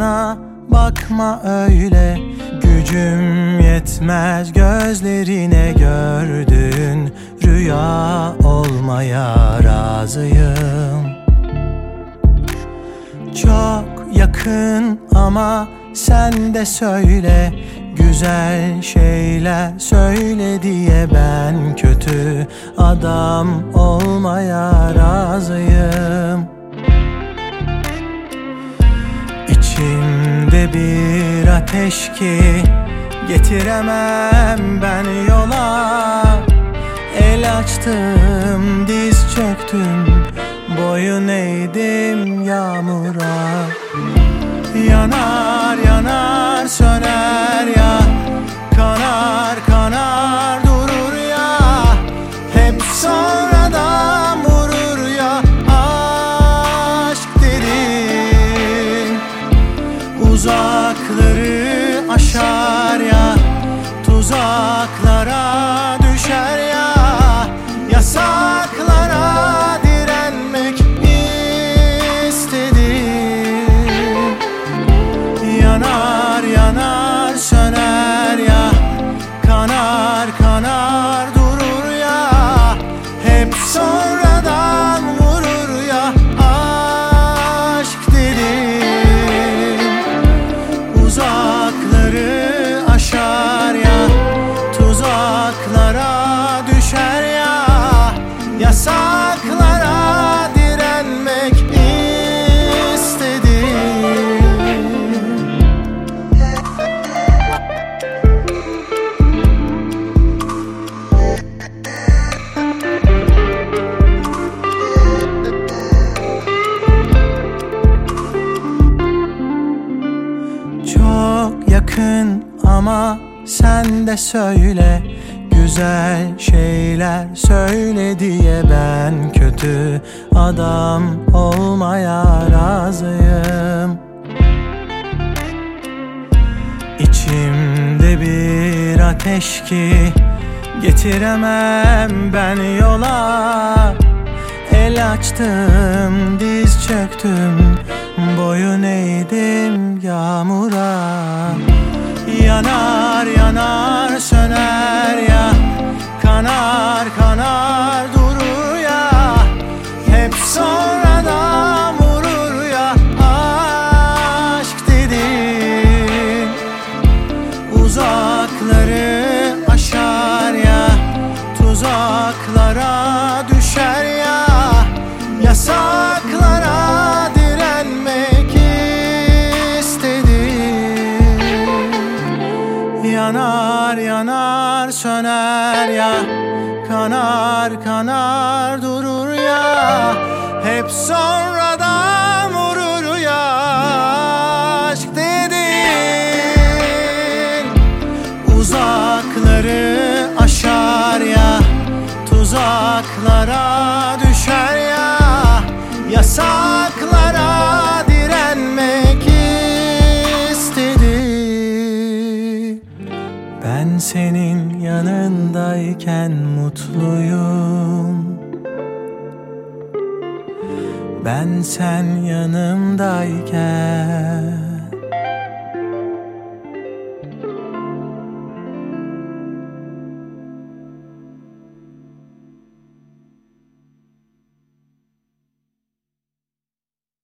bana bakma öyle, gücüm yetmez gözlerine, gördüğün rüya olmaya razıyım. Çok yakın ama sen de söyle, güzel şeyler söyle diye ben kötü adam olmaya razıyım. İçimde bir ateş ki getiremem ben yola, el açtım, diz çöktüm, boyun eğdim yağmura. Yanar yanar söner ya, kanar kanar durur ya, hep sonradan vurur ya. Aşk derin uzakları aşar ya, tuzaklara düşer ya, yasaklara direnmek istedim. Yanar yanar söner ya, kanar kanar durur ya, hep sonradan vurur ya. Aşk dedim uzakları aşar ya, tuzaklara düşer ya, yasaklara direnmek istedim. Çok yakın ama sen de söyle, güzel şeyler söyle diye ben kötü adam olmaya razıyım. İçimde bir ateş ki getiremem ben yola, el açtım, diz çöktüm, boyun eğdim yağmura. Yanar yanar söner ya, kanar kanar durur ya, hep sonradan vurur ya. Aşk dedin uzakları aşar ya, tuzaklara düşer ya, yasaklara direnmek istedim. Yanar yanar söner ya, kanar kanar durur ya, hep sonradan vurur ya. Aşk dedin uzakları aşar ya, tuzaklara düşer ya, yasaklara direnmek istedim. Ben senin yanındayken mutluyum, ben sen yanımdayken